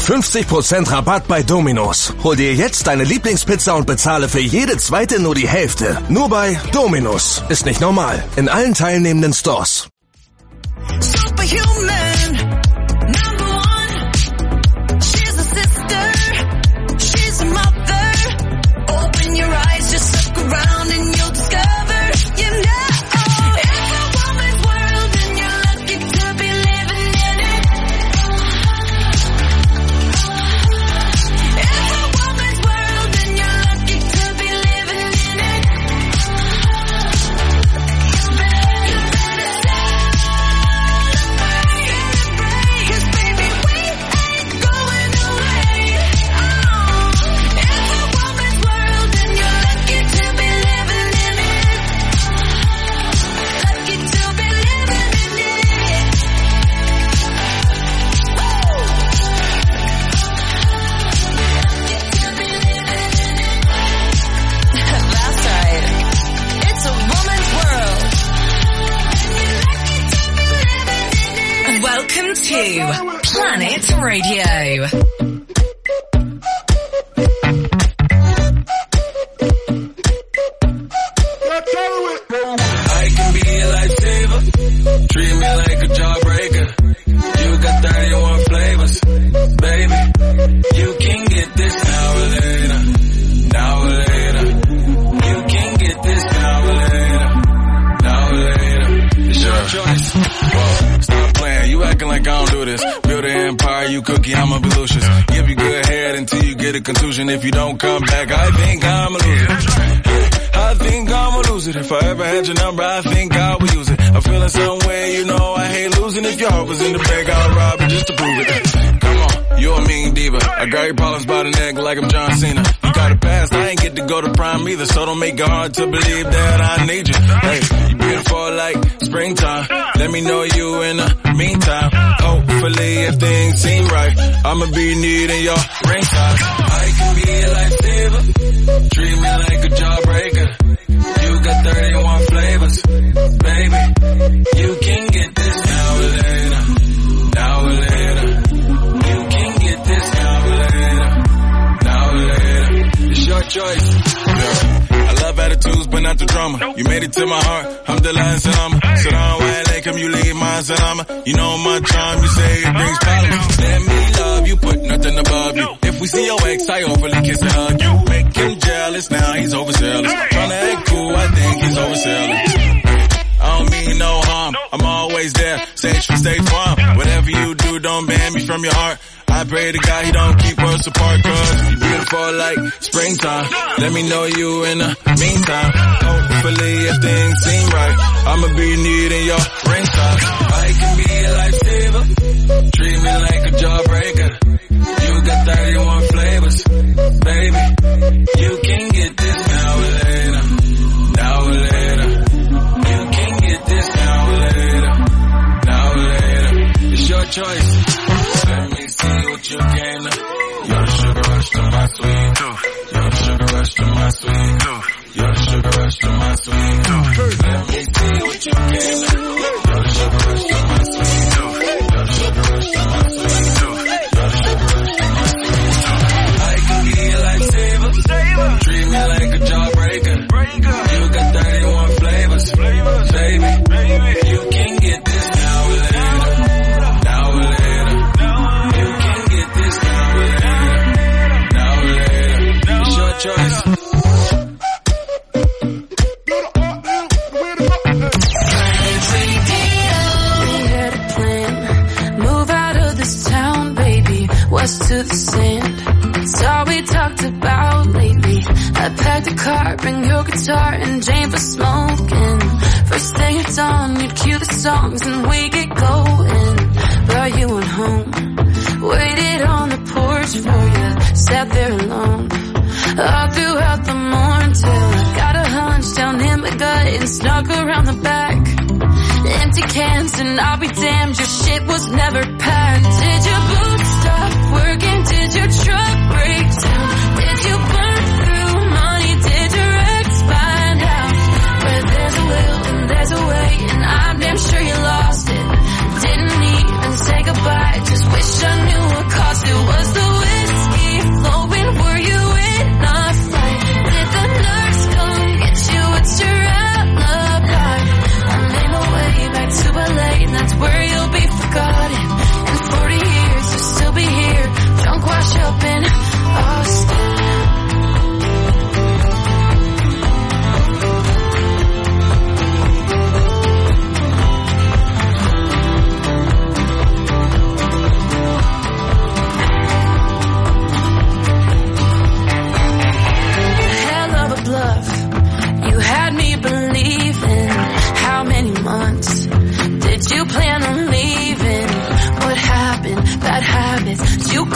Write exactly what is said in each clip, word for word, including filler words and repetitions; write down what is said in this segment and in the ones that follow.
fünfzig Prozent Rabatt bei Domino's. Hol dir jetzt deine Lieblingspizza und bezahle für jede zweite nur die Hälfte. Nur bei Domino's. Ist nicht normal. In allen teilnehmenden Stores. Superhuman, number one. She's a sister, she's a mother. Open your eyes, just look around and you'll discover, you know, it's a woman's world and you're lucky to be living in it. It's a woman's world and you're lucky to be living in it. You better, you better celebrate, 'cause baby we ain't going away. Oh, it's a woman's world and you're lucky to be living in it. Lucky to be living in it. Woo! That's right. It's a woman's world. Welcome to Planet Radio. I can be a lifesaver. Treat me like a jawbreaker. You got thirty-one flavors, baby. You can get this now or later. Now or later. You can get this now or later. Now or later. It's your choice. Whoa, stop playing. You acting like I don't do this. Build an empire, you cookie, I'ma be Lucius. Give you good head until you get a contusion. If you don't come back, I think I'm a loser. I think I'ma lose it. If I ever had your number, I think I would use it. I'm feeling some way, you know I hate losing. If your heart was in the bag, I'll rob it just to prove it. Come on, you a mean diva. I grab your problems by the neck like I'm John Cena. You got a past, I ain't get to go to prime either, so don't make it hard to believe that I need you. Hey, you beautiful like springtime. Let me know you in the meantime. Hopefully if things seem right, I'ma be needing your ring time. I can be a lifesaver. Treat me like a jawbreaker. You got thirty-one flavors, baby. You can get this now or later. Now or later. You can get this now or later. Now or later. It's your choice. Yeah. I love attitudes, but not the drama. You made it to my heart. Alhamdulillah, salama. Salam alaikum, you leave my salama. You know my charm, you say it brings problems. Let me love you, put nothing above you. If we see your ex, I overly kiss and hug you. Make him jealous, now he's overzealous. Tryna act cool, I think he's overzealous. I don't mean no harm, I'm always there. Search for State Farm. Whatever you do, don't ban me from your heart. I pray to God he don't keep us apart, cause you beautiful like springtime. Let me know you in the meantime. Hopefully if things seem right, I'ma be needing your ring time. I can be a lifesaver. Treat me like a jawbreaker. You got thirty-one flavors, baby. You can get this now or later. Now or later. You can get this now or later. Now or later. It's your choice. Let me see what you came to. You're the sugar rush to my sweet tooth. You're the sugar rush to my sweet tooth. You're the sugar rush to my sweet tooth. Let me see what you came to. You're the sugar rush to my sweet tooth. You're the sugar rush to my sweet tooth. You're the sugar rush to my sweet tooth. I can be a lifesaver. Treat me like a jawbreaker. You got thirty-one flavors, baby. You can get this now or later. Now or later. You can get this now or later. Now or later. It's your choice. West to the sand, it's all we talked about lately. I packed a car, bring your guitar and Jane for smoking. First thing at dawn, you'd cue the songs and we get going. But you went home, waited on the porch for you, sat there alone all throughout the morning till I got a hunch down in my gut and snuck around the back. Empty cans and I'll be damned, your shit was never packed. Did your boots stop working? Did your truck break down? Did you burn through money? Did your ex find out? Where there's a will and there's a way, and I'm damn sure you lost it. Didn't even say goodbye, just wish I knew what cost it was the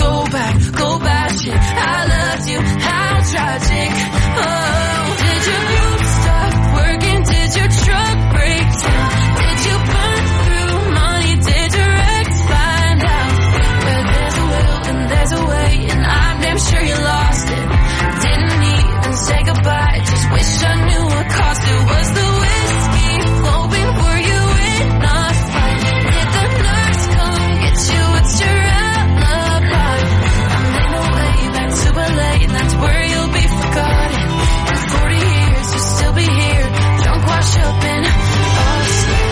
go back, go batshit. I loved you, how tragic. Oh, did your group stop working? Did your truck break down? Did you burn through money? Did your ex find out? Where there's a will and there's a way, and I'm damn sure you lost it. Didn't even say goodbye, just wish I knew what cost it. Was the whiskey flowing? Were you in a fight? Did the nurse come get you? What's your alibi? I'm on my way back to L A, and that's where you'll be forgotten. In forty years you'll still be here, drunk, washed up in us.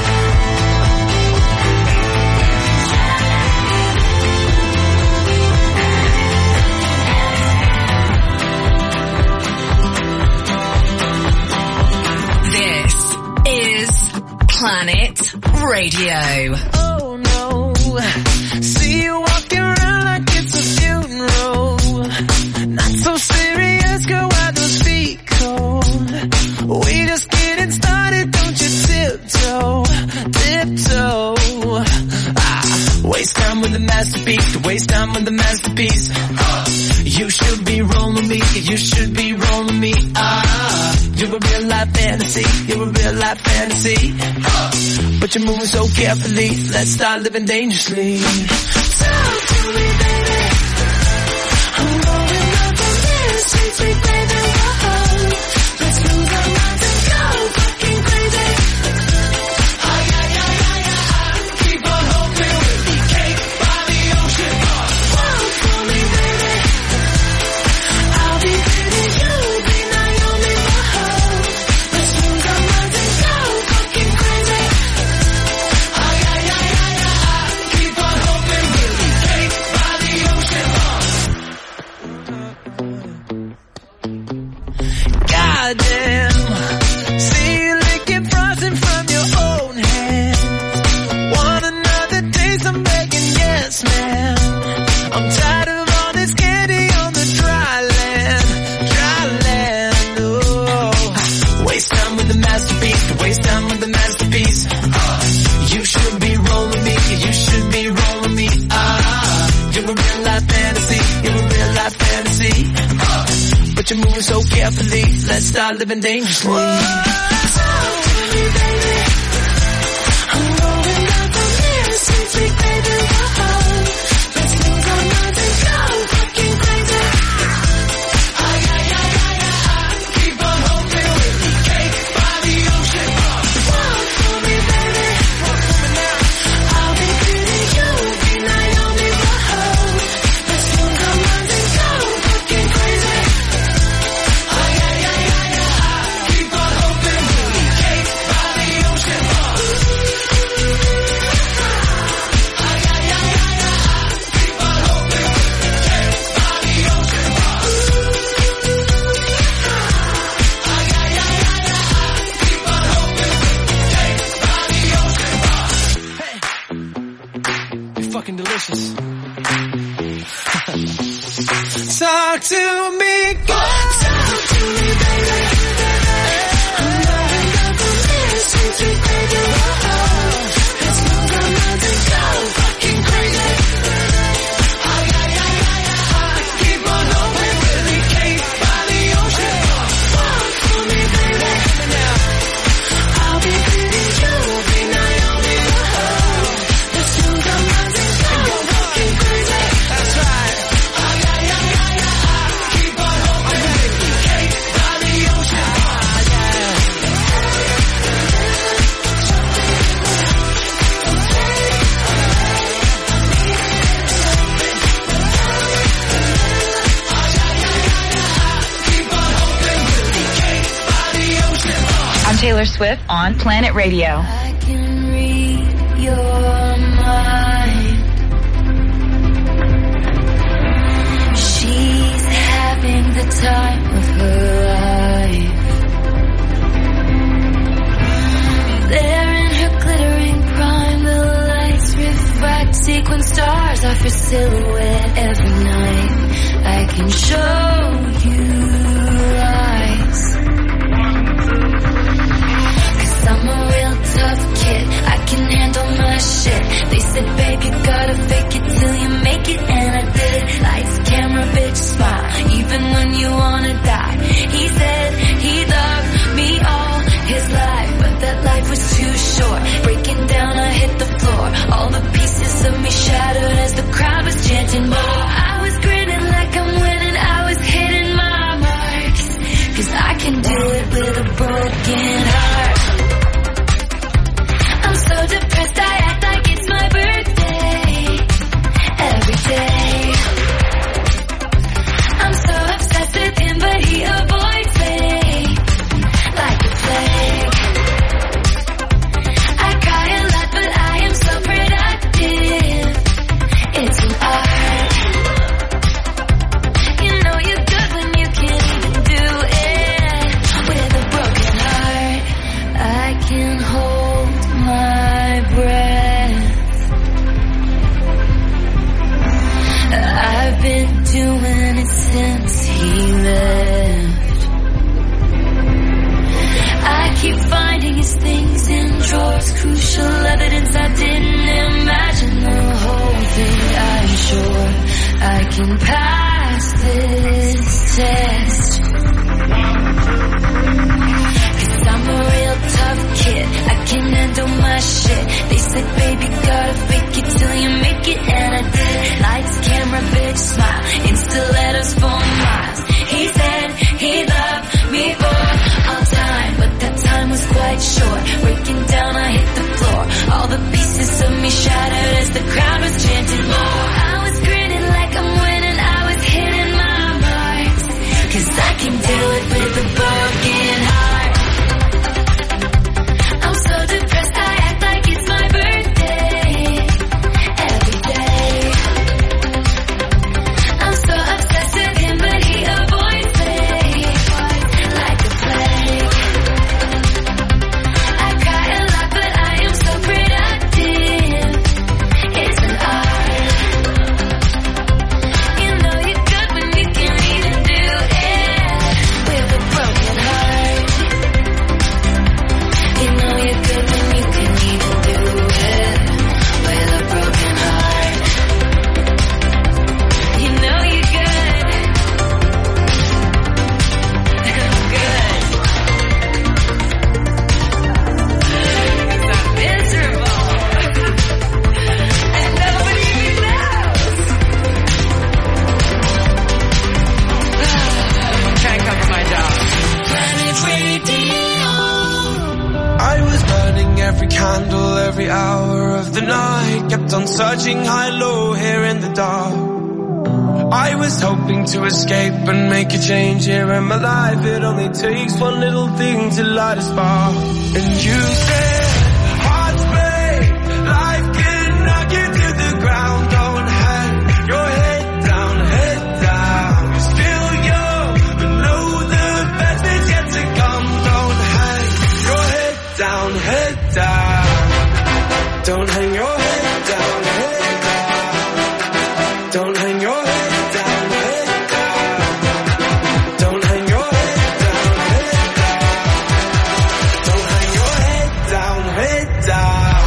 Planet Radio. Oh no, see you walking around like it's a funeral. Not so serious, girl, why those feet cold? We just getting started, don't you tiptoe, tiptoe. Ah, waste time with the masterpiece, waste time with the masterpiece. Uh, you should be rolling me, you should be rolling me. Ah, you're a real life fantasy, you're a real life fantasy. Uh, but you're moving so carefully, let's start living dangerously. Talk to me, baby. I'm rolling up on this, sweet, sweet baby. Whoa. Let's lose our minds and go fucking crazy. Oh yeah, yeah, yeah, yeah. Keep on hoping we'll be cake by the ocean. Walk for me, baby. I'll be pretty, you'll be Naomi. Whoa. Let's lose our minds and go fucking crazy. Oh yeah, yeah, yeah, yeah. Keep on hoping we'll be cake by the ocean. Goddamn, see you licking frosting from your own hand. Want another taste? I'm begging, yes, ma'am. I'm tired of all this candy on the dry land, dry land. Oh, waste time with the masterpiece, waste time with the masterpiece. Uh, you should be rolling me, you should be rolling me. Ah, you're a real life fantasy, you're a real life fantasy. Uh, but you're moving so carefully, let's start living dangerously. Talk to me, baby. I'm rolling up on this, sweet, sweet baby. Whoa. Let's lose our minds and go fucking crazy. Oh yeah, yeah, yeah, yeah. Keep on hoping we'll be cake by the ocean. Walk for me, baby. Walk for me now. I'll be pretty, you'll be Naomi. Whoa. Let's lose our minds and go fucking crazy. Oh yeah, yeah, yeah, yeah. Keep on hoping we'll be cake by the ocean. Oh yeah, yeah, yeah, yeah. Keep on hoping we'll be cake by the ocean. Oh yeah, yeah, yeah, yeah. Keep on hoping we'll be cake by the ocean. Hey, you're fucking delicious. Talk to me, girl. Talk to me, baby. I'm rolling up on this, sweet, sweet baby. Whoa. Let's lose our minds and go fucking crazy. Oh yeah, yeah, yeah, yeah. Keep on hoping we'll be cake by the ocean. Walk for me, baby. I'll be pretty, you'll be Naomi. Whoa. Let's lose our minds and go fucking crazy. That's right. Oh yeah, yeah, yeah, yeah. Keep on hoping we'll be cake by the ocean. Oh yeah. Keep on hoping we'll be cake by the ocean. I'm Taylor Swift on Planet Radio. I can read your mind. She's having the time of her life. There in her glittering prime, the lights refract sequin stars off her silhouette every night. I can show you lies. Cause I'm a real tough kid, I can handle my shit. They said, babe, you gotta fake it till you make it, and I did. I been since he left. I keep finding his things in drawers, crucial evidence I didn't imagine. The whole thing, I'm sure I can pass this test. Cause I'm a real tough kid, I can handle my shit. They said, baby, gotta fake it till you make it, and I did. Lights, camera, bitch, smile, Insta letters for miles. He said he loved me for all time, but that time was quite short. Breaking down, I hit the floor. All the pieces of me shattered as the crowd was chanting more. I was grinning like I'm winning, I was hitting my marks. Cause I can do it with a broken heart. I'm so depressed, I act like it's my birthday. Every day I'm so obsessed with him, but he avoids me like a plague. I cry a lot, but I am so productive. It's an art. You know you're good when you can even do it with a broken heart. You know you're good when you can even do it with a broken heart. You know you're good. I'm good. 'Cause I'm miserable. And nobody even knows. Try and cover my job. Planet Radio. I was burning every candle, every hour of the night. Kept on searching high, low, here in the dark. I was hoping to escape and make a change here in my life. It only takes one little thing to light a spark. And you said, hearts break, life can knock you to the ground. Don't hang your head down, head down. You're still young, but know the best is yet to come. Don't hang your head down, head down. Don't hang your head down, head down. Don't hang your head down, head down. Don't hang your head down, head down. Don't hang your head down, head down.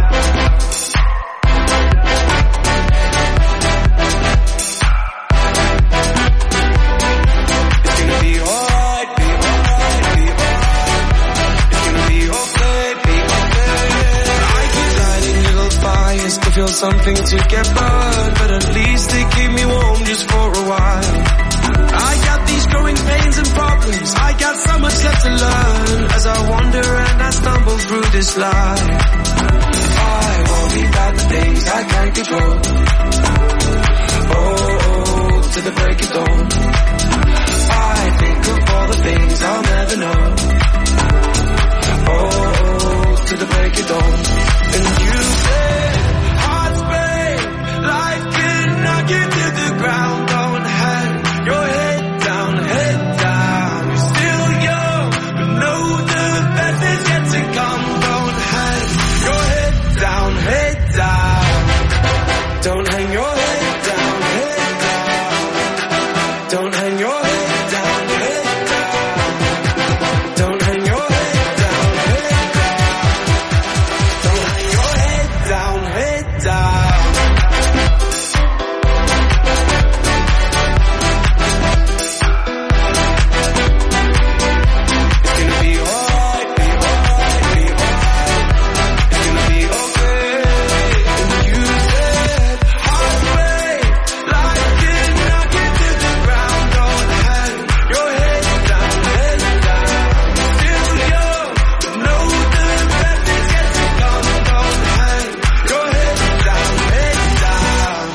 It's gonna be alright, be alright, be alright. It's gonna be okay, be okay. I keep lighting little fires to feel something to get burned, but at least they keep me warm just for a while. I got these growing pains and problems, I got so much left to learn as I wander and I stumble through this life. I worry about the things I can't control. Oh, oh, to the break of dawn. I think of all the things I'll never know. Oh, oh, to the break of dawn. And you said, hearts break, life can knock you to the ground. Don't hang your head down, head down. You're still young, but know the best is yet to come. Don't hang your head down, head down. Don't hang your head down, head down. Don't hang your head down, head down. Don't hang your head down, head down. Don't hang your head down, head down. It's gonna be alright, be alright, be alright. It's gonna be okay. And you said, hearts break, life can knock you to the ground. Don't hang your head down, head down. Still young, but know the best is yet to come. Don't hang your head down, head down.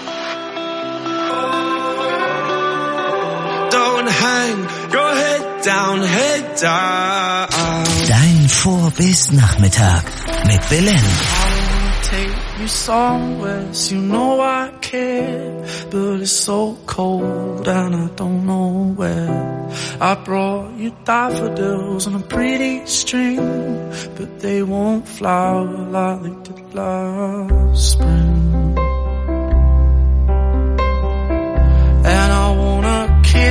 Don't hang your head down, head down. Dein Vorbis-Nachmittag mit Belen. Take you somewhere, so you know I care, but it's so cold and I don't know where. I brought you daffodils on a pretty string, but they won't flower like they did last spring. And I wanna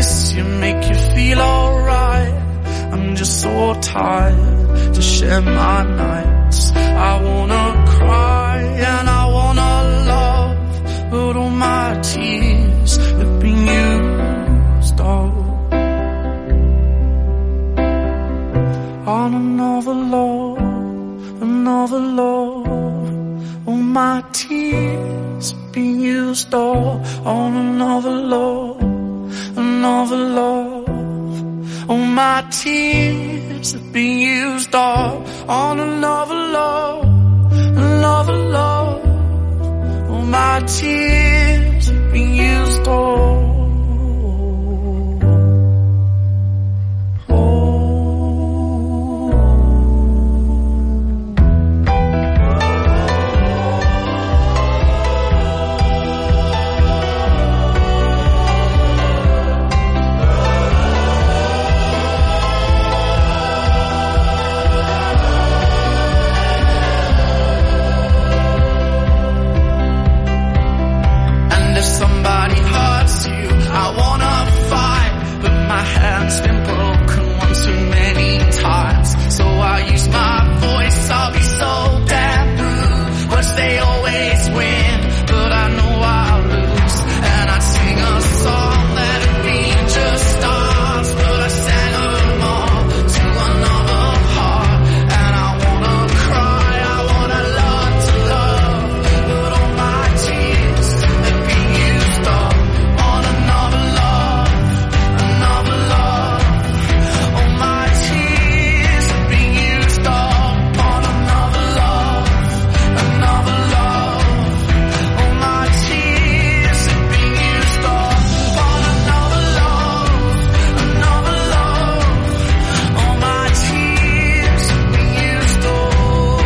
miss you, make you feel alright. I'm just so tired to share my nights. I wanna cry and I wanna love, but all my tears have been used up on another love, another love. All my tears have been used up on another love, another love. All my tears have been used up on another love, another love. All my tears have been used up. Hands been broken one too many times, so I use my voice. I'll be so damn rude. Words they always win, but I know I'll lose. And I'd sing a song that'd be just stars, but I sang them all to another heart. And I wanna cry, I wanna learn to love, but all my tears have been used up on another love, another love. All my tears have been used up on another love, another love. All my tears have been used up on another love, another love. All my tears have been used up.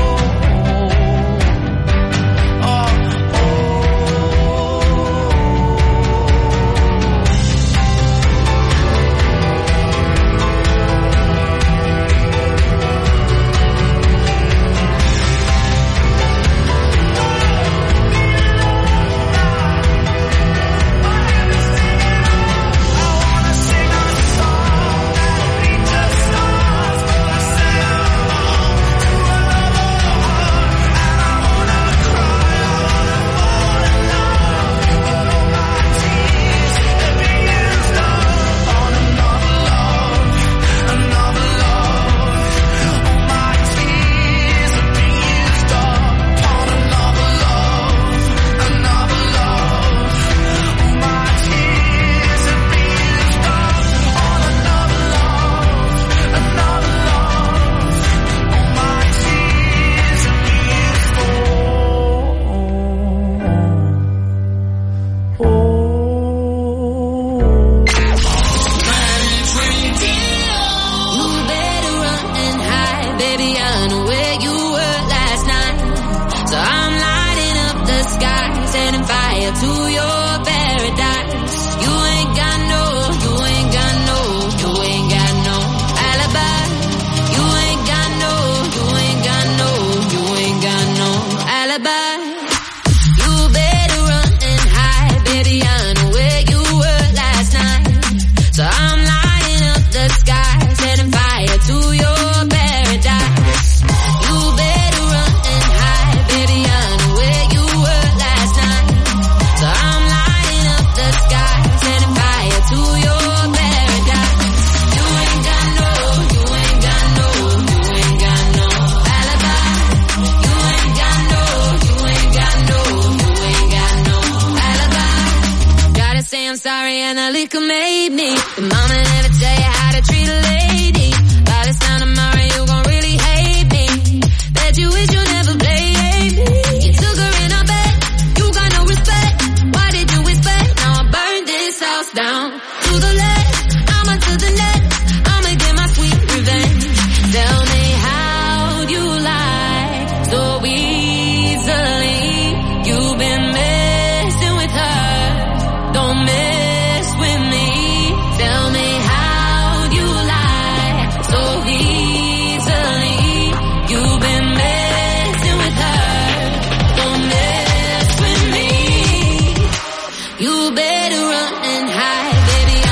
Oh, You better run and hide, baby.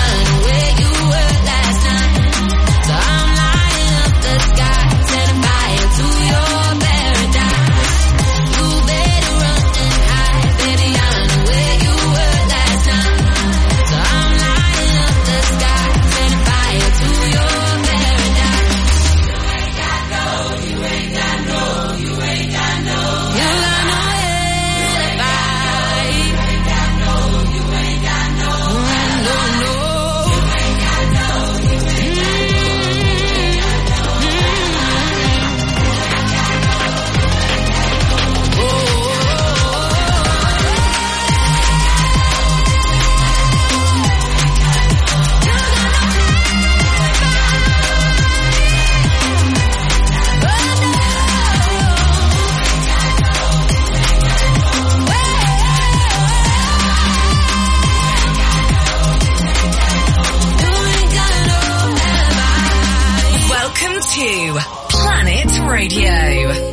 Radio.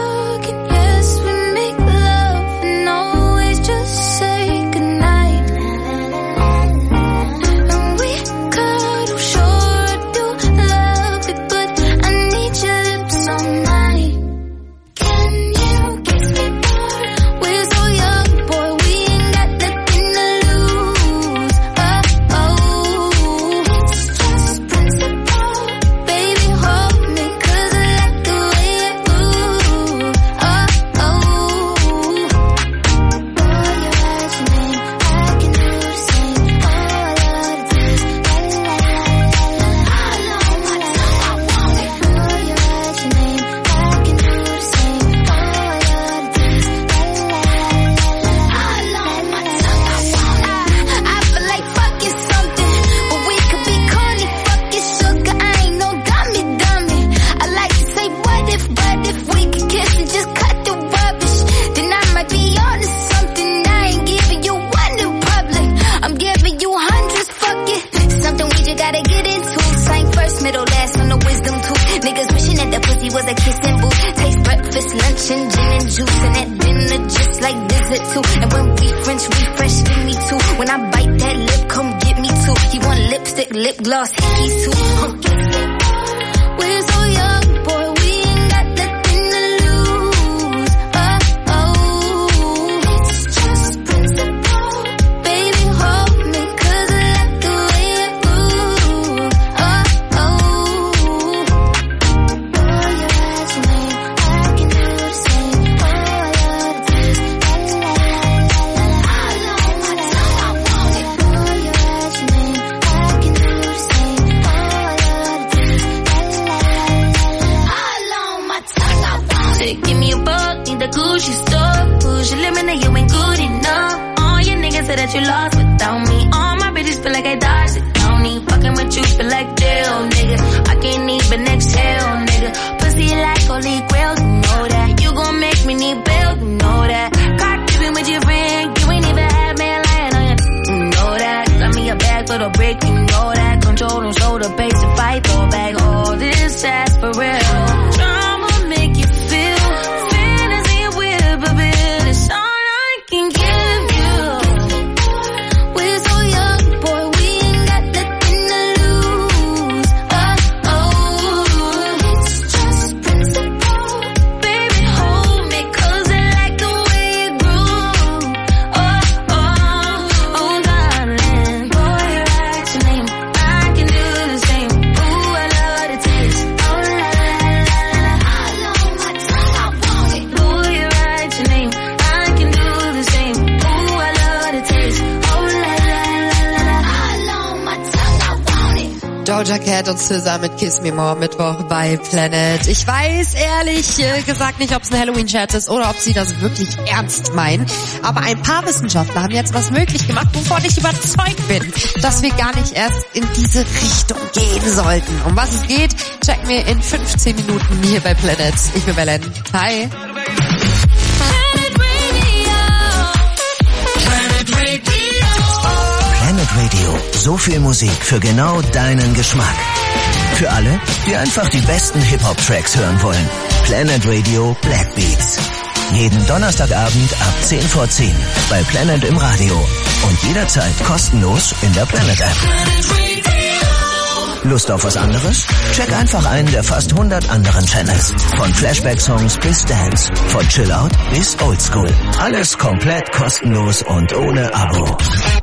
Doja Cat und S Z A mit Kiss Me More Mittwoch bei Planet. Ich weiß ehrlich äh, gesagt nicht, ob es ein Halloween-Scherz ist oder ob sie das wirklich ernst meinen. Aber ein paar Wissenschaftler haben jetzt was möglich gemacht, wovon ich überzeugt bin, dass wir gar nicht erst in diese Richtung gehen sollten. Um was es geht, checken wir in fünfzehn Minuten hier bei Planet. Ich bin Belen. Hi. Planet Radio. So viel Musik für genau deinen Geschmack. Für alle, die einfach die besten Hip-Hop-Tracks hören wollen. Planet Radio Black Beats. Jeden Donnerstagabend ab zehn vor zehn bei Planet im Radio. Und jederzeit kostenlos in der Planet-App. Lust auf was anderes? Check einfach einen der fast hundert anderen Channels. Von Flashback-Songs bis Dance. Von Chill-Out bis Oldschool. Alles komplett kostenlos und ohne Abo.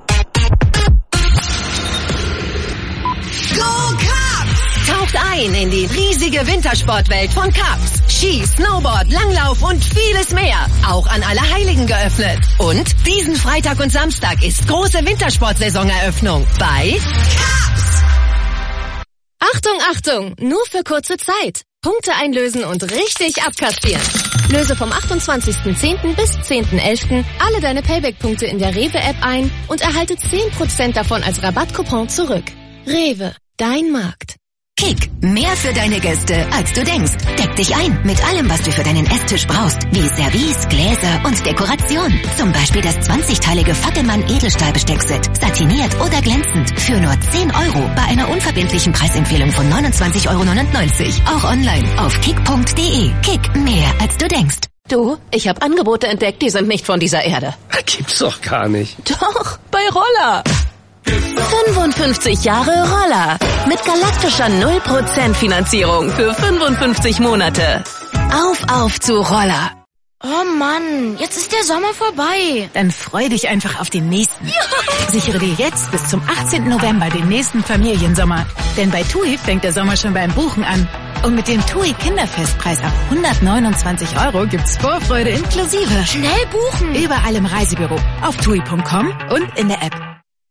Taucht ein in die riesige Wintersportwelt von Cubs. Ski, Snowboard, Langlauf und vieles mehr. Auch an Allerheiligen geöffnet. Und diesen Freitag und Samstag ist große Wintersportsaisoneröffnung bei Cubs. Achtung, Achtung! Nur für kurze Zeit. Punkte einlösen und richtig abkassieren. Löse vom achtundzwanzigsten zehnten bis zehnten elften alle deine Payback-Punkte in der Rewe-App ein und erhalte zehn Prozent davon als Rabattcoupon zurück. Rewe, dein Markt. Kick, mehr für deine Gäste, als du denkst. Deck dich ein mit allem, was du für deinen Esstisch brauchst, wie Service, Gläser und Dekoration. Zum Beispiel das zwanzigteilige Fackelmann Edelstahlbesteckset, satiniert oder glänzend, für nur zehn Euro bei einer unverbindlichen Preisempfehlung von neunundzwanzig Euro neunundneunzig. Auch online auf kick punkt de. Kick, mehr als du denkst. Du, ich habe Angebote entdeckt, die sind nicht von dieser Erde. Gibt's doch gar nicht. Doch, bei Roller. fünfundfünfzig Jahre Roller. Mit galaktischer null Prozent Finanzierung für fünfundfünfzig Monate. Auf, auf zu Roller. Oh Mann, jetzt ist der Sommer vorbei. Dann freu dich einfach auf den nächsten. Ja. Sichere dir jetzt bis zum achtzehnten November den nächsten Familiensommer. Denn bei TUI fängt der Sommer schon beim Buchen an. Und mit dem TUI Kinderfestpreis ab hundertneunundzwanzig Euro gibt's Vorfreude inklusive. Schnell buchen! Überall im Reisebüro, auf tui punkt com und in der App.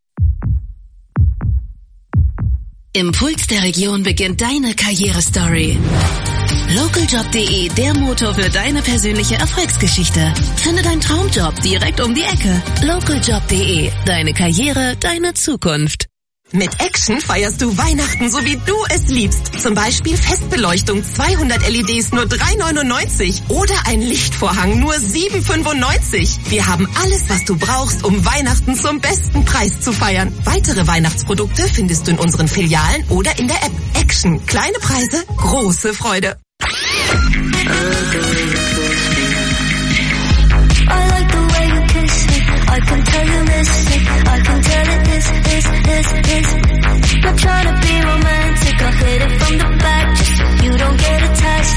Im Puls der Region beginnt deine Karrierestory. Lokaljob punkt de, der Motor für deine persönliche Erfolgsgeschichte. Finde deinen Traumjob direkt um die Ecke. Lokaljob punkt de, deine Karriere, deine Zukunft. Mit Action feierst du Weihnachten, so wie du es liebst. Zum Beispiel Festbeleuchtung zweihundert L E Ds nur drei neunundneunzig oder ein Lichtvorhang nur sieben fünfundneunzig. Wir haben alles, was du brauchst, um Weihnachten zum besten Preis zu feiern. Weitere Weihnachtsprodukte findest du in unseren Filialen oder in der App. Action, kleine Preise, große Freude. I like the way you kiss me. I can tell you miss it. I can tell it is, is, is, is. Not trying to be romantic. I hit it from the back just so you don't get attached.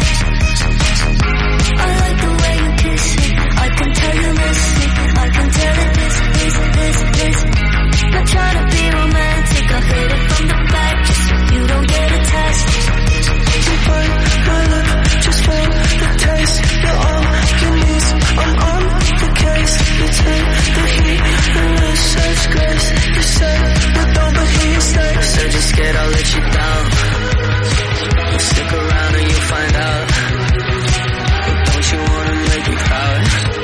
I like the way you kiss me. I can tell you miss it. I can tell it is, is, is, is. Not trying to be romantic. I hit it from the back just so you don't get attached. You burn my lip just for the taste. You're all you need. I'm on the case. You take the heat and with such grace. You say you don't, but he stays. So just scared I'll let you down. Stick around and you'll find out. Don't you wanna make me proud?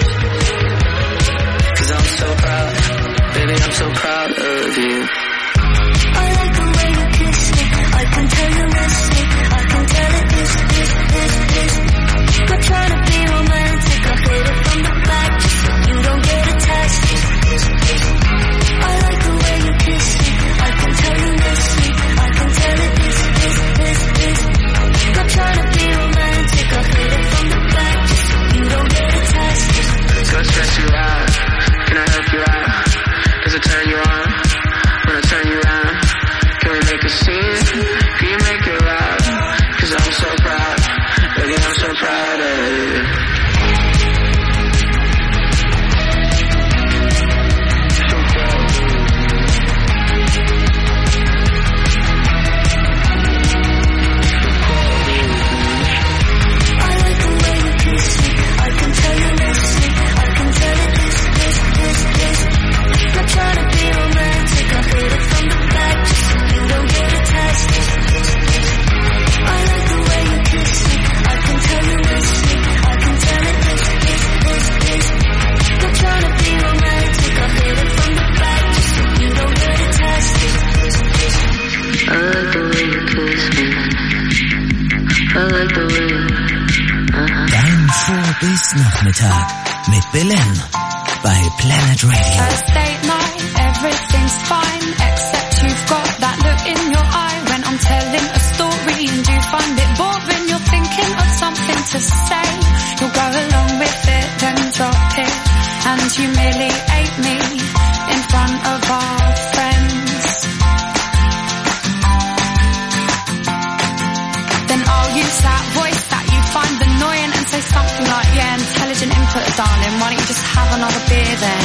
Cause I'm so proud. Baby, I'm so proud of you. I like the way you kiss me. I can tell you miss me. I can tell it is, is, is, is. Not trying to be romantic. I hit it from the back just so you don't get attached. I like the way you kiss me. I can tell you miss me. I can tell it is, is, is, is. Not trying to be romantic. I hit it from the back just so you don't get attached. Don't stress you out. Can I help you out? Does it turn you on? When I turn you around, can we make a scene? Can you make it loud? Cause I'm so proud. Baby, I'm so proud of you. Dein Showbiz Nachmittag mit Belen bei Planet Radio. First date night, everything's fine, except you've got that look in your eye when I'm telling a story and you find it boring. You're thinking of something to say. You'll go along with it, then drop it and humiliate me in front of our friends. Then I'll use that voice that you find annoying and say something like, yeah, intelligent input, darling, why don't you just have another beer then?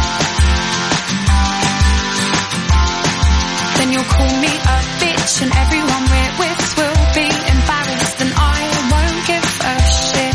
Then you'll call me a bitch and everyone we're with will be embarrassed and I won't give a shit.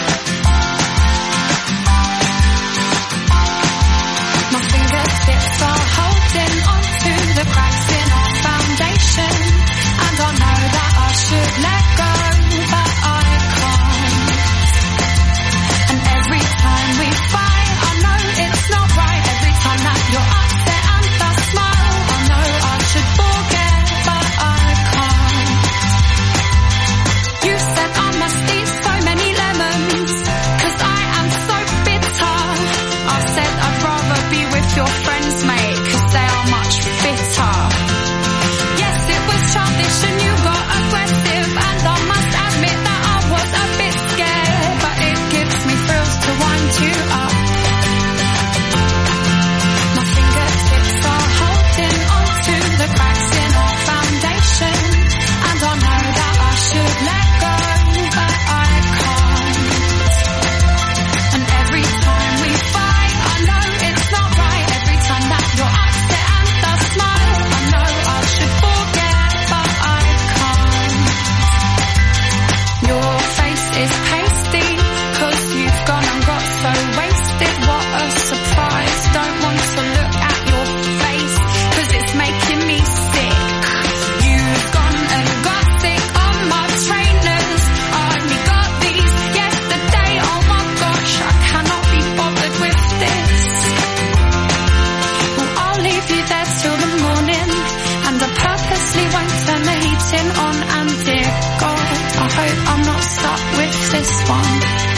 My fingertips are holding onto the cracks in our foundation and I know that I should let go, but I can't. And every time we fight, I know it's not right. Every time that you're upset and I smile, I know I should forget, but I can't. And I purposely won't turn the heating on. And dear God, I hope I'm not stuck with this one.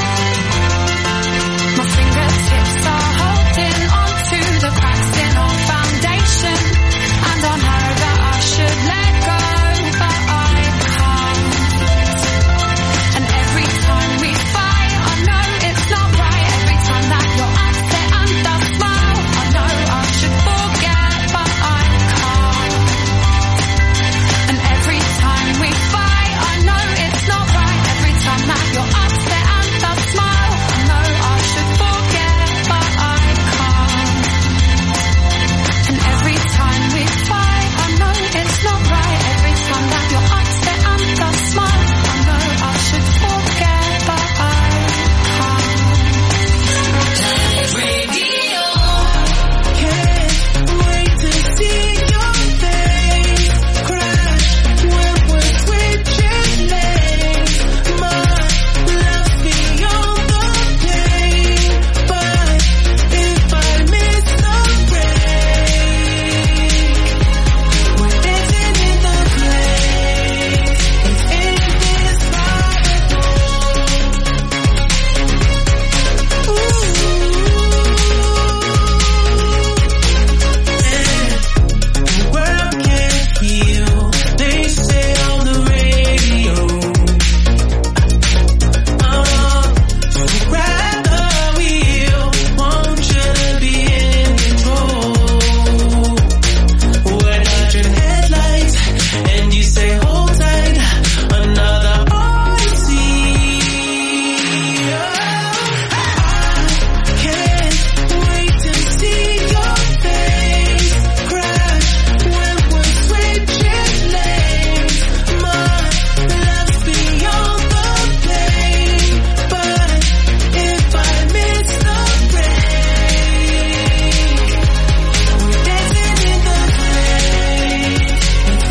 My fingertips are holding on to the cracks in our foundation. And I know that I should let go, but I can't. And every time we fight, I know it's not right. Every time that you're upset and I smile, I know I should forget, but I can't. And every time we fight, I know it's not right. Every time that you're upset and I smile, I know I should forget, but I can't. And every time we fight, I know it's not right. Every time that you're upset and I smile, I know I should forget, but I can't. Radio. Can't wait to see your face crash when we're switching lanes. My love beyond the pain, but if I miss the break, we're dancing in the place. It's indescribable. The world can't heal, they say on the radio. Oh, so grab the wheel, want you to be in control. We're dodging headlights, and you say hold tight, another odyssey. I can't wait to see your face crash when we're switching lanes. My love's beyond the pain, but if I miss the break, we're dancing in the place. It's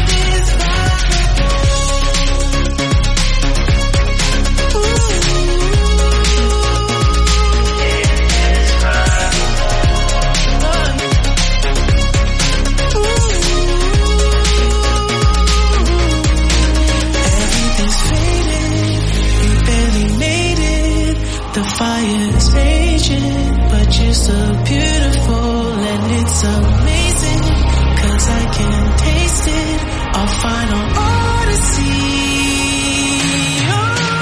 Everything's faded, you barely made it. The fire's raging, but you're so beautiful and it's amazing. Cause I can taste it, our final odyssey. Oh,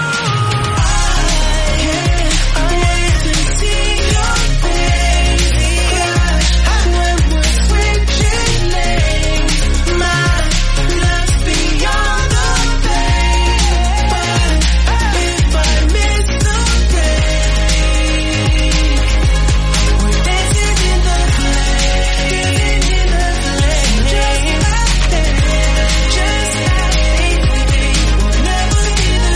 I can't wait to see your face crash when we're switching lanes. My love's beyond the pain, but if I miss the break, we're dancing in the place, dancing in the place, just like that, just like baby, we'll never be the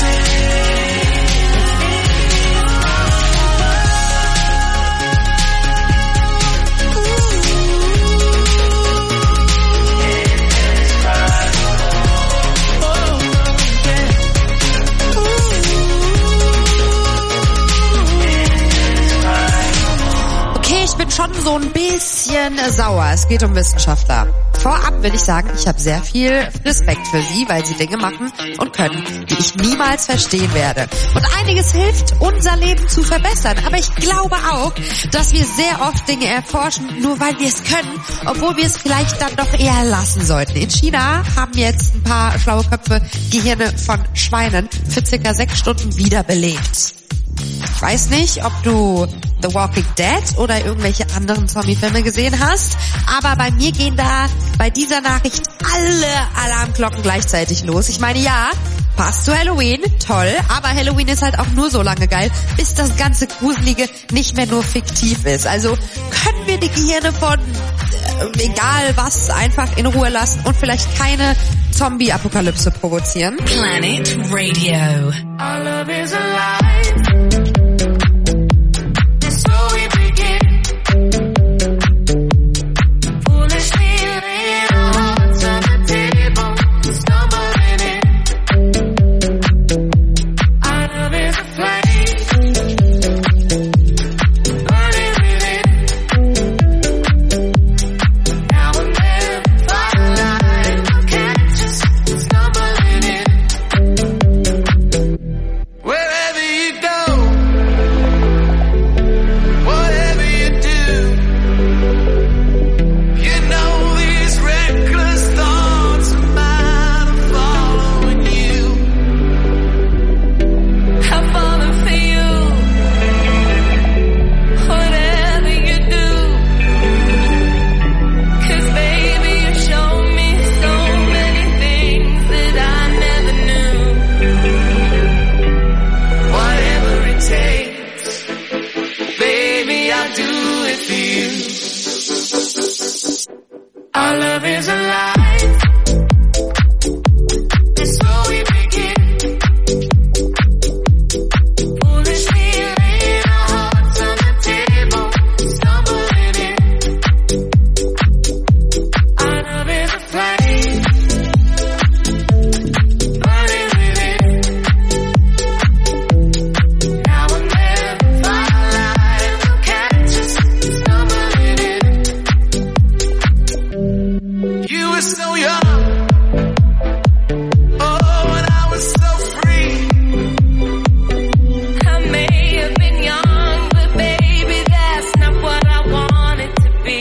Okay, ich bin schon so ein bisschen sauer. Es geht um Wissenschaftler. Vorab will ich sagen, ich habe sehr viel Respekt für sie, weil sie Dinge machen und können, die ich niemals verstehen werde. Und einiges hilft, unser Leben zu verbessern. Aber ich glaube auch, dass wir sehr oft Dinge erforschen, nur weil wir es können, obwohl wir es vielleicht dann doch eher lassen sollten. In China haben jetzt ein paar schlaue Köpfe Gehirne von Schweinen für circa sechs Stunden wiederbelebt. Ich weiß nicht, ob du The Walking Dead oder irgendwelche anderen Zombie-Filme gesehen hast, aber bei mir gehen da bei dieser Nachricht alle Alarmglocken gleichzeitig los. Ich meine, ja, passt zu Halloween, toll, aber Halloween ist halt auch nur so lange geil, bis das ganze Gruselige nicht mehr nur fiktiv ist. Also können wir die Gehirne von äh, egal was einfach in Ruhe lassen und vielleicht keine Zombie-Apokalypse provozieren? Planet Radio. Our love is alive. And so we begin. Foolishly laying our hearts on the table, stumbling in. Our love is a flame, burning within. Now and then, fire. love is alive. And so we begin. Foolishly laying our hearts on the table, stumbling in. Our love is a flame, burning within. Now and then, firelight will catch us stumbling in. You were so young, oh, and I was so free. I may have been young, but baby, that's not what I wanted to be.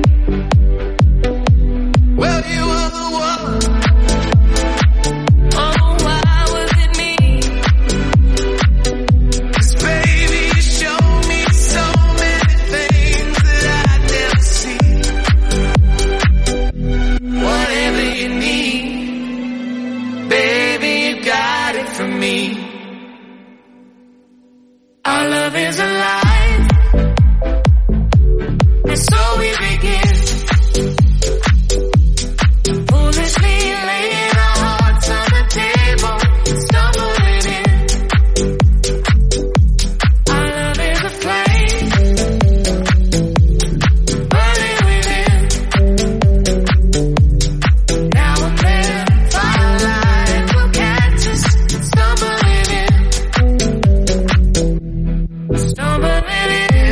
Well, you were the one. Oh, why was it me? 'Cause baby, you showed me so many things that I'd never seen. Whatever you need, baby, you got it from me. Our love is alive, and so we begin. Foolishly laying our hearts on the table, stumbling in. Our love is a flame, burning within. Now and then, firelight will catch us stumbling in. Stumbling in.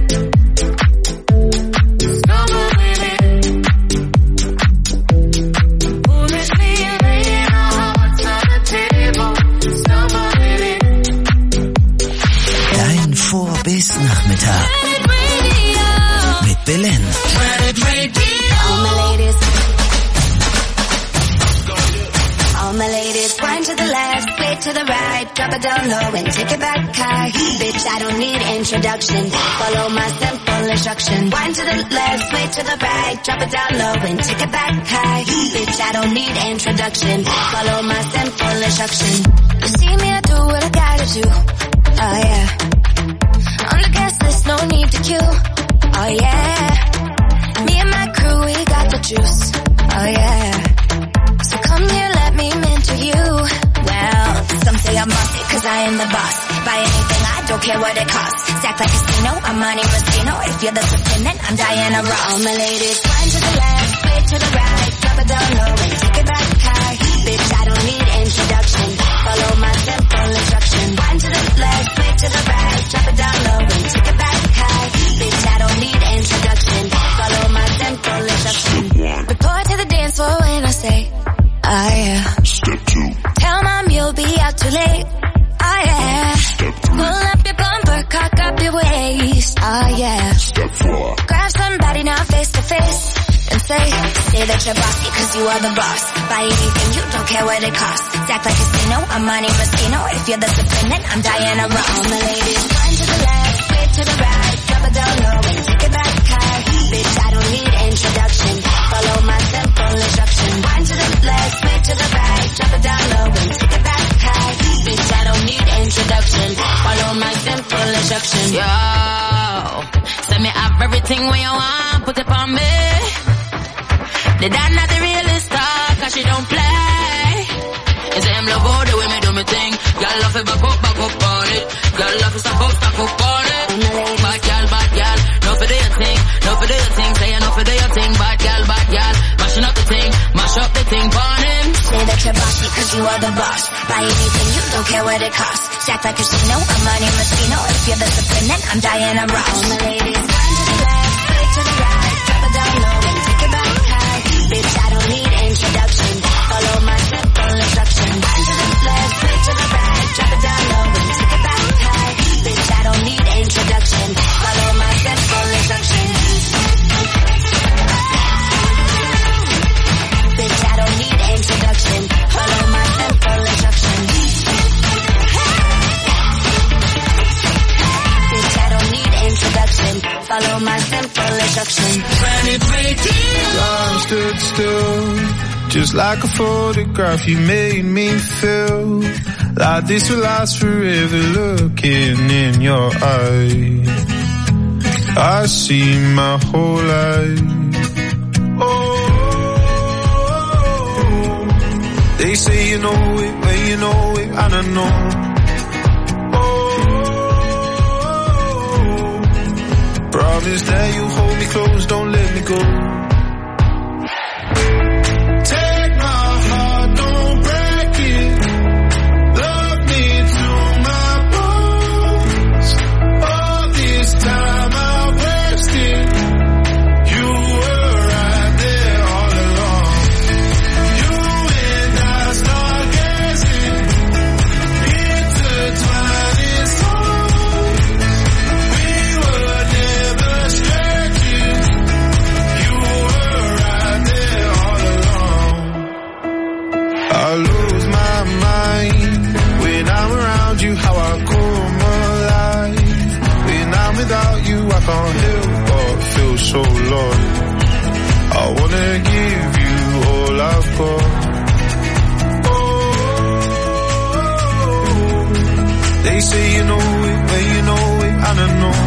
Stumbling in. Foolishly laying our hearts on the table, stumbling in. Dein Vorbiss-Nachmittag mit Belen. Planet Radio. All my ladies. All my ladies, wind to the left, sway to the right, drop it down low and take it back high. Bitch, I don't need introduction. Follow my simple instruction. Wind to the left, sway to the right, drop it down low and take it back high. Bitch, I don't need introduction. Follow my simple instruction. You see me, I do what I gotta do. Oh yeah. On the guest list, no need to queue. Oh yeah. Me and my crew, we got the juice. Oh yeah. So come here, let me mentor you. Well, some say I'm bossy, cause I am the boss. Buy anything, I don't care what it costs. Stack like a casino, I'm Monte Moschino. If you're the superintendent, I'm Diana Ross. All my ladies, wind to the left, sway to the right, drop it down low and take it back high. Bitch, I don't need introduction. Follow my simple instruction. Wind to the left, sway to the right, drop it down low and take it back high. Bitch, I don't need introduction. Follow my simple instruction. Report to the dance floor when I say, oh yeah. Step two. Tell mom you'll be out too late. Oh yeah. Step three. Pull up your bumper, cock up your waist. Oh yeah. Step four. Grab somebody now face to face and say, say that you're bossy cause you are the boss. Buy anything, you don't care what it costs. Act like a casino, I'm Monte Moschino. If you're the superintendent, I'm Diana Ross. All my ladies, wind to the left, sway to the right, drop it down low and take it back high. Bitch, I don't need introduction. Follow my simple instruction. Wind to the left, sway to the right, drop it down low and take it back high. Bitch, I don't need introduction. Follow my simple instruction. Yo, send me up everything when you want, put it on me. The dad not the realest star, cause she don't play. You say him love all the way me do me thing. Y'all love it, back up, back up on it. Y'all love it, stop up, stop up on it. Bad y'all, bad y'all, no for the thing, no for the thing. Say no for the thing, bad y'all, bad y'all. Mashing up the thing, mash up the thing, burn him. Say that you're bossy cause you are the boss. Buy anything, you don't care what it costs. Act like a casino, I'm Monte Moschino. If you're the superintendent, I'm Diana Ross. All my ladies, wind to the left, sway to the right, drop it down low and take it back high. Bitch, I don't need introduction. Follow my simple instruction. Wind to the left, sway to the right, drop it down low and take it back high. Bitch, I don't need introduction. Follow my simple instruction. Bitch, I don't need introduction. Follow my simple instruction. Bitch, I don't need introduction. Follow my simple instruction. Time stood still, just like a photograph. You made me feel like this will last forever. Looking in your eyes, I see my whole life. Oh. They say you know it when you know it, and I know. Oh, promise that you hold me close, don't let me go. Take my heart, don't break it. Love me to my bones. All this time I wasted. You were right there all along. You and I start gazing, intertwining souls. We were never strangers. You were right there all along. I lose my mind when I'm around you, how I come alive. When I'm without you, I can't help but feel so lost. I wanna give you all I've got. Oh, they say you know it when you know it, and I know.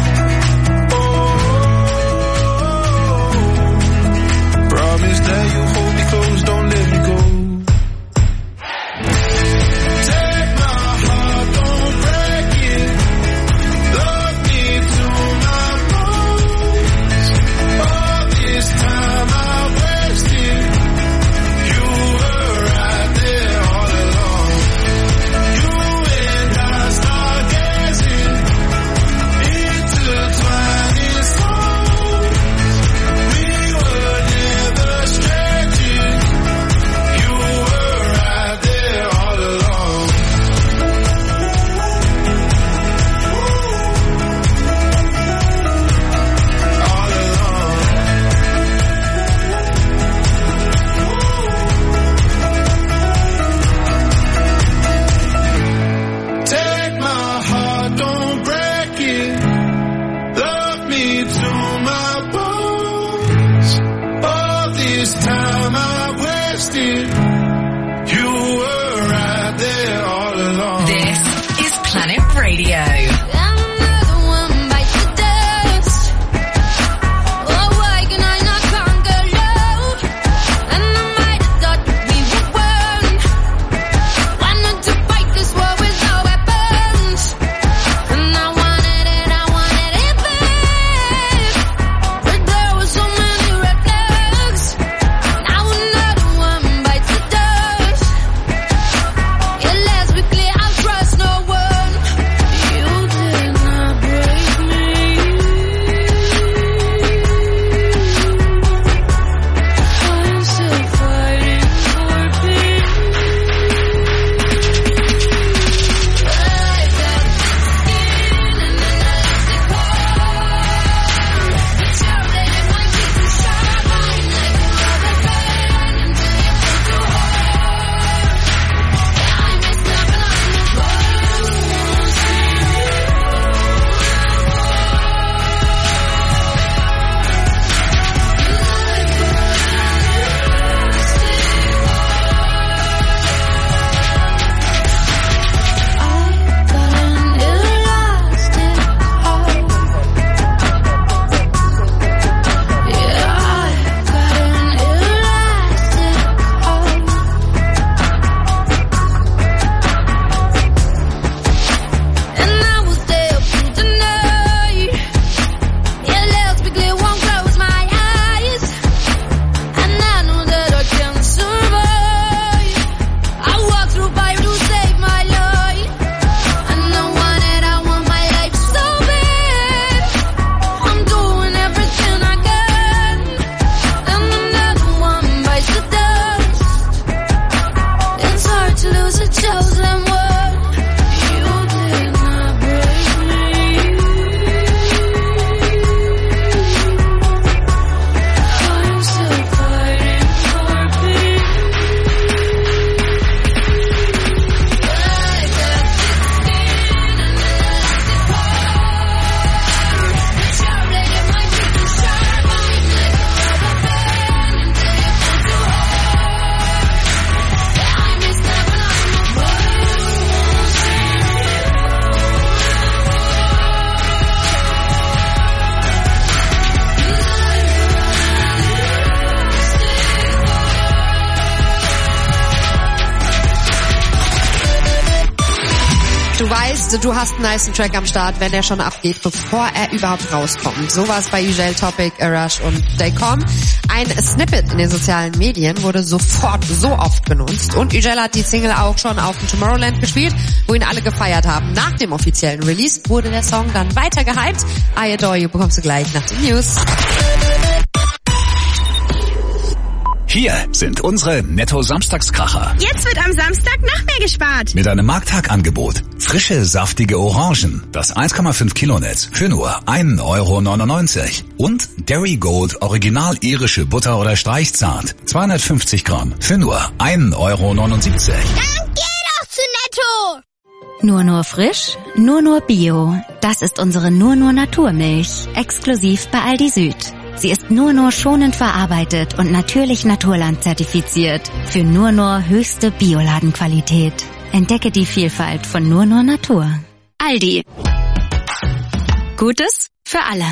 Oh, promise that you hold me close, don't let me go. Take my heart, don't break it. Love me to my bones. All this time I wasted. You were right there all along. You and I start gazing, intertwining souls. We were never strangers. You were right there all along. All along. Take my heart, don't break it. Love me to my bones. All this time I wasted. You were right there all along. This is Planet Radio. Another one bites the dust. Oh, why can I not conquer love? And I might have thought that we were one. Why not to fight this war with no weapons? And I wanted it, I wanted it back. But there were so many red flags. Now another one bites the dust. weißt, du hast einen nice Track am Start, wenn der schon abgeht, bevor er überhaupt rauskommt. So war es bei Ugel, Topic, Rush und Daycom. Ein Snippet in den sozialen Medien wurde sofort so oft benutzt und Ugel hat die Single auch schon auf dem Tomorrowland gespielt, wo ihn alle gefeiert haben. Nach dem offiziellen Release wurde der Song dann weiter gehypt. I Adore You bekommst du gleich nach den News. Hier sind unsere Netto-Samstagskracher. Jetzt wird am Samstag noch mehr gespart. Mit einem Markttagangebot. Frische, saftige Orangen. Das eins Komma fünf Kilo Netz für nur ein Euro neunundneunzig. Und Dairy Gold Original irische Butter oder Streichzart. zweihundertfünfzig Gramm für nur ein Euro neunundsiebzig. Dann geh doch zu Netto. Nur nur frisch, nur nur Bio. Das ist unsere Nur nur Naturmilch. Exklusiv bei Aldi Süd. Sie ist nur nur schonend verarbeitet und natürlich Naturland zertifiziert. Für nur nur höchste Bioladenqualität. Entdecke die Vielfalt von nur nur Natur. Aldi. Gutes für alle.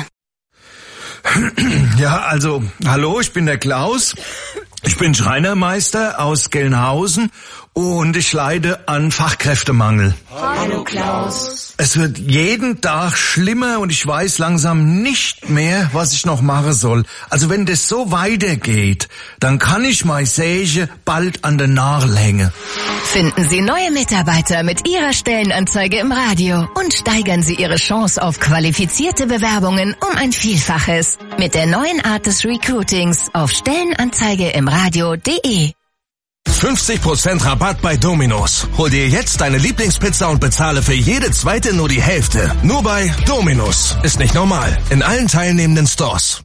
Ja, also, hallo, ich bin der Klaus. Ich bin Schreinermeister aus Gelnhausen und ich leide an Fachkräftemangel. Hallo Klaus. Es wird jeden Tag schlimmer und ich weiß langsam nicht mehr, was ich noch machen soll. Also wenn das so weitergeht, dann kann ich meine Säge bald an den Nagel hängen. Finden Sie neue Mitarbeiter mit Ihrer Stellenanzeige im Radio und steigern Sie Ihre Chance auf qualifizierte Bewerbungen um ein Vielfaches mit der neuen Art des Recruitings auf Stellenanzeige im Radio punkt de. fünfzig Prozent Rabatt bei Domino's. Hol dir jetzt deine Lieblingspizza und bezahle für jede zweite nur die Hälfte. Nur bei Domino's. Ist nicht normal. In allen teilnehmenden Stores.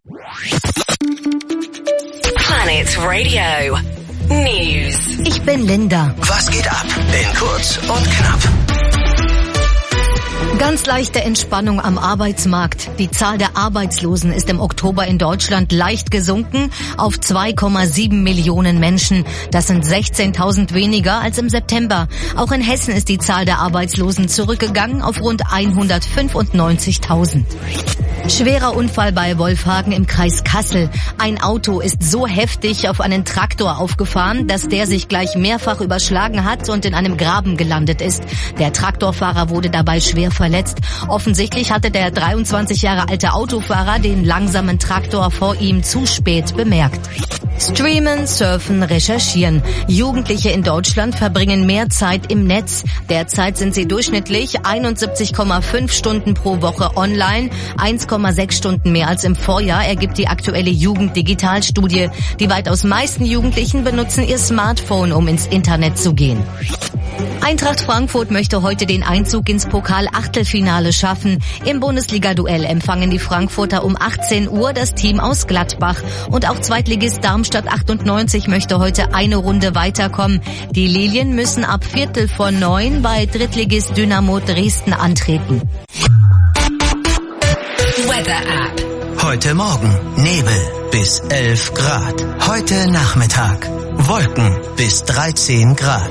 Planet Radio News. Ich bin Linda. Was geht ab? In kurz und knapp. Ganz leichte Entspannung am Arbeitsmarkt. Die Zahl der Arbeitslosen ist im Oktober in Deutschland leicht gesunken auf zwei Komma sieben Millionen Menschen. Das sind sechzehntausend weniger als im September. Auch in Hessen ist die Zahl der Arbeitslosen zurückgegangen auf rund hundertfünfundneunzigtausend. Schwerer Unfall bei Wolfhagen im Kreis Kassel. Ein Auto ist so heftig auf einen Traktor aufgefahren, dass der sich gleich mehrfach überschlagen hat und in einem Graben gelandet ist. Der Traktorfahrer wurde dabei schwer verletzt. Offensichtlich hatte der dreiundzwanzig Jahre alte Autofahrer den langsamen Traktor vor ihm zu spät bemerkt. Streamen, surfen, recherchieren. Jugendliche in Deutschland verbringen mehr Zeit im Netz. Derzeit sind sie durchschnittlich einundsiebzig Komma fünf Stunden pro Woche online, eins Komma sechs Stunden mehr als im Vorjahr, ergibt die aktuelle Jugenddigitalstudie. Die weitaus meisten Jugendlichen benutzen ihr Smartphone, um ins Internet zu gehen. Eintracht Frankfurt möchte heute den Einzug ins Pokal-Achtelfinale schaffen. Im Bundesliga-Duell empfangen die Frankfurter um achtzehn Uhr das Team aus Gladbach. Und auch Zweitligist Darmstadt achtundneunzig möchte heute eine Runde weiterkommen. Die Lilien müssen ab Viertel vor neun bei Drittligist Dynamo Dresden antreten. Weather App. Heute Morgen Nebel bis elf Grad. Heute Nachmittag Wolken bis dreizehn Grad.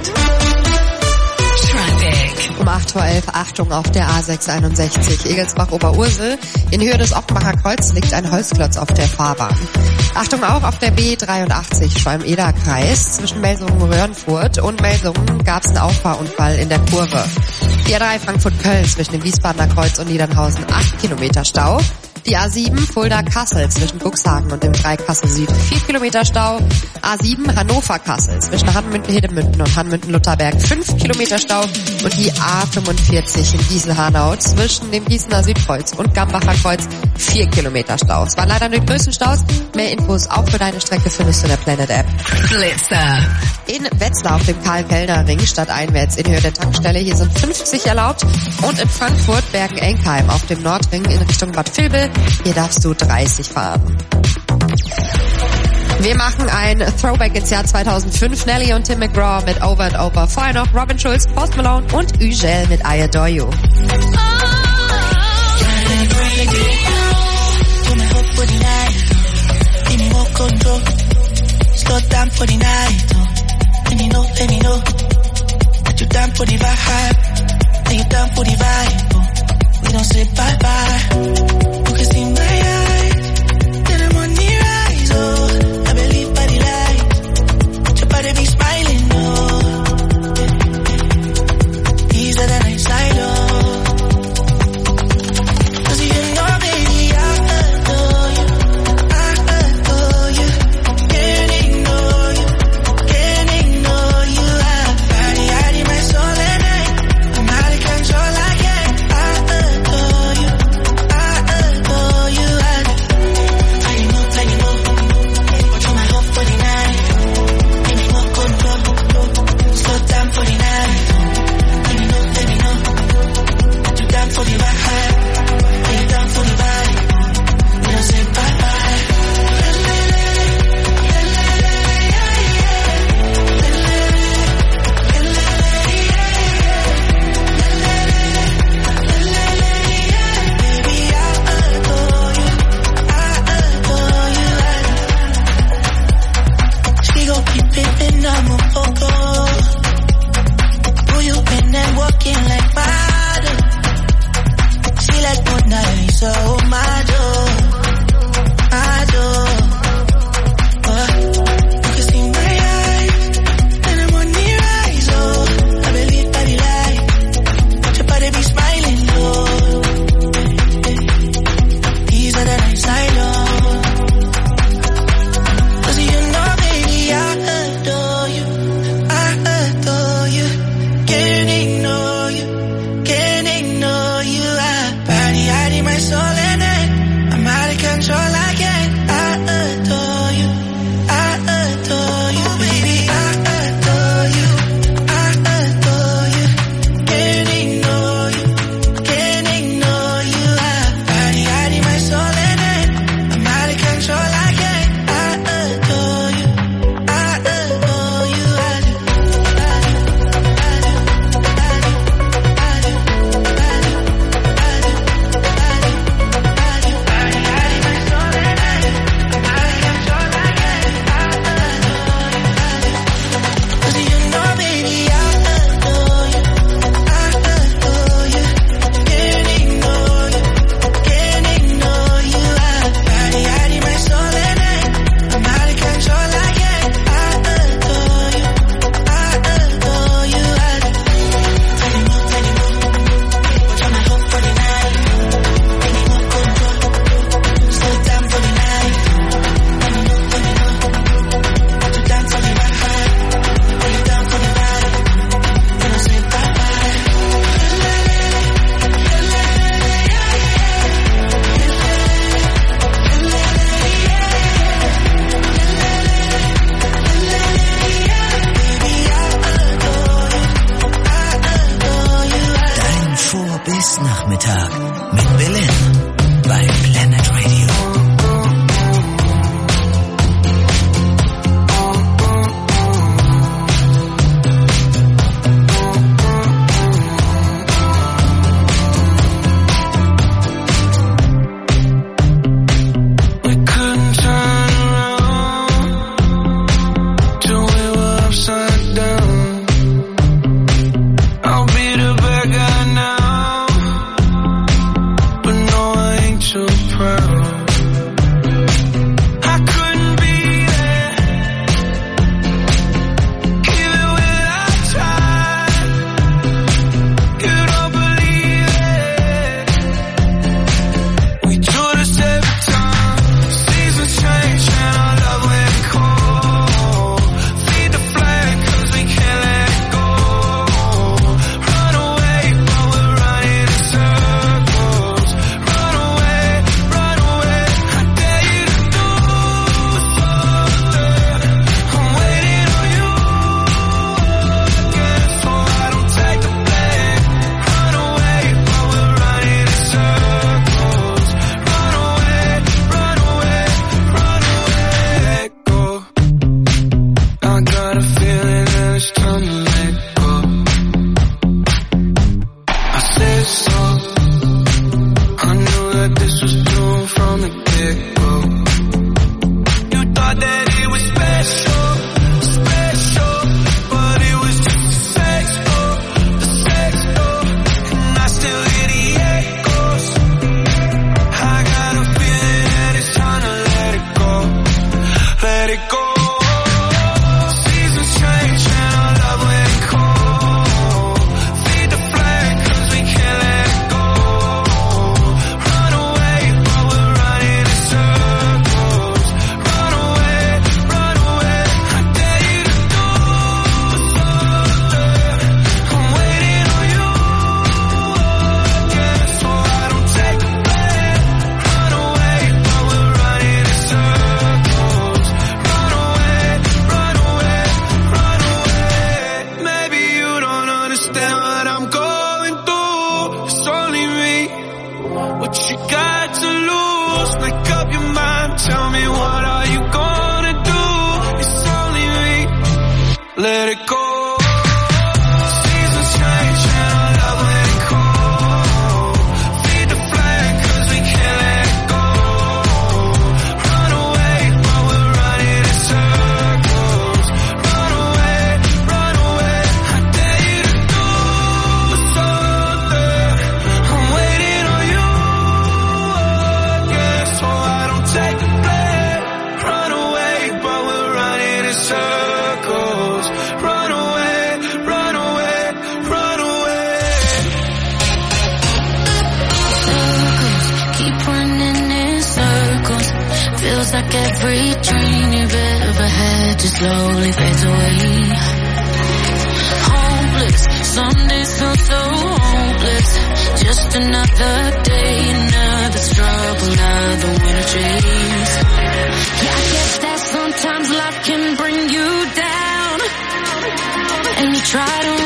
Um acht vor elf, Achtung auf der A sechshunderteinundsechzig, Egelsbach-Oberursel. In Höhe des Ockenbacher Kreuz liegt ein Holzklotz auf der Fahrbahn. Achtung auch auf der B dreiundachtzig, Schwalm-Eder-Kreis. Zwischen Melsungen und Röhrenfurt und Melsungen gab es einen Auffahrunfall in der Kurve. Die A drei Frankfurt-Köln zwischen dem Wiesbadener Kreuz und Niedernhausen, acht Kilometer Stau. Die A sieben Fulda-Kassel zwischen Cuxhagen und dem Dreikassel Süd, vier Kilometer Stau. A sieben Hannover-Kassel zwischen Hanmünten-Hedemünden und Hanmünten-Lutherberg, fünf Kilometer Stau. Und die A fünfundvierzig in Gieselhanau zwischen dem Gießener Südkreuz und Gambacher Kreuz, vier Kilometer Stau. Es waren leider nur die größten Staus. Mehr Infos auch für deine Strecke findest du in der Planet App. Blitzer. In Wetzlar auf dem Karl-Kellner-Ring stadteinwärts in Höhe der Tankstelle. Hier sind fünfzig erlaubt. Und in Frankfurt Bergen-Enkheim auf dem Nordring in Richtung Bad Vilbel. Hier darfst du dreißig fahren. Wir machen ein Throwback ins Jahr zweitausendfünf. Nelly und Tim McGraw mit Over and Over. Vorher noch Robin Schulz, Post Malone und Ugel mit I Adore You. We don't say bye-bye. You can see my eyes, then I'm on the rise, oh. I believe by the light, your body be smiling, oh. These are the nights I know. looking like model. See like Mona Lisa, oh my door, my door. Oh, you can see my eyes, and I'm on the rise, oh. I believe that he lie, but your body be smiling, oh. These are the nights I know. Cause you know, baby, I adore you, I adore you. Can't ignore you, can't ignore you. I body hiding my soul in it. I'm out of control, I can't. I adore you, I adore you, baby. I adore you, I adore you. Can't ignore you, can't ignore you. I body hiding my soul in it. I'm out of control, I can't. I adore you, I adore you. I do, I do, I do, I do, I do, I do, I do, I do, I do. Body hiding my soul in it. I'm out of control, I can't. I adore you, I do. Cause you know, baby, I adore you, I adore you. Can't ignore you, can't ignore you. I body hiding my soul in it. I'm out of control, I can't. I adore you, I adore you. I do. Tiny more, tiny more. Watch on my hope for the night. Any more control. Slow down for the night. Tiny more, tiny more. To dance on the right high. Lay down for the ride. Then I'll say bye bye. Dein Vor bis Nachmittag mit Belen bei Planet Radio. We couldn't turn around till we were upside down. I'll be the bad guy now. Every dream you've ever had just slowly fades away. Hopeless, some days feel so hopeless. Just another day, another struggle, another winter chase. Yeah, I guess that sometimes life can bring you down, and you try to